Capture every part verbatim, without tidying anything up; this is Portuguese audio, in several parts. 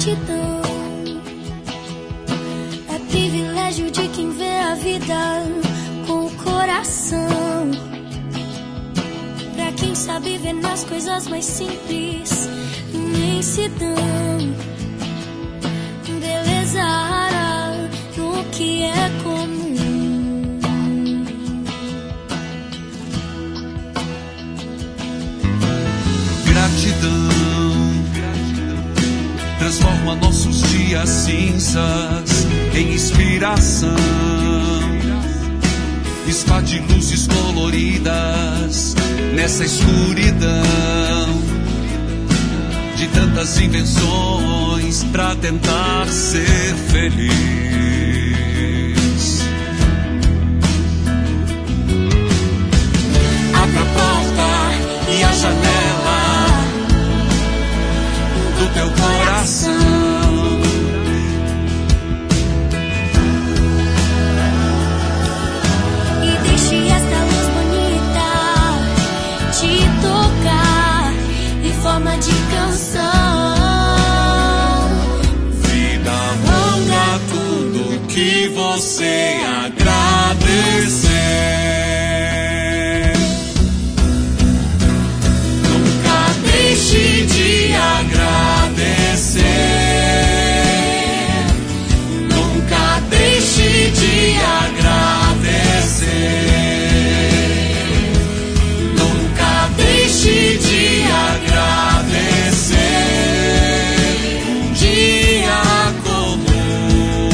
Gratidão é privilégio de quem vê a vida com o coração. Pra quem sabe ver nas coisas mais simples, imensidão, beleza rara no que é comum. Gratidão transforma nossos dias cinzas em inspiração, expande luzes coloridas nessa escuridão de tantas invenções pra tentar ser feliz. Abra a porta e a janela do teu coração. E deixe esta luz bonita te tocar em forma de canção. Vida longa, tudo que você agradecer. Nunca deixe de agradecer. Nunca deixe de agradecer. Nunca deixe de agradecer. Um dia comum.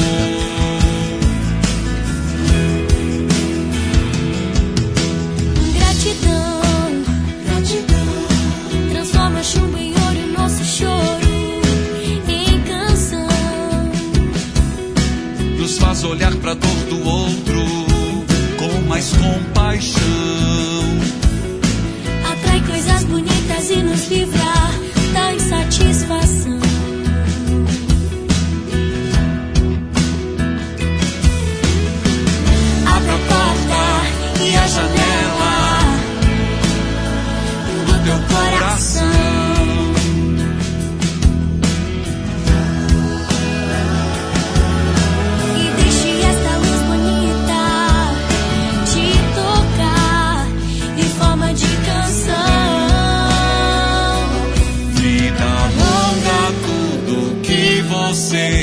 Gratidão, gratidão transforma chumbo em ouro e nosso choro em canção. Nos faz olhar pra dor do outro com mais compaixão. Atrai coisas bonitas e nos livra da insatisfação. Abra a porta e a janela do teu coração. E deixe esta luz bonita te tocar em forma de canção. Vida longa, tudo que você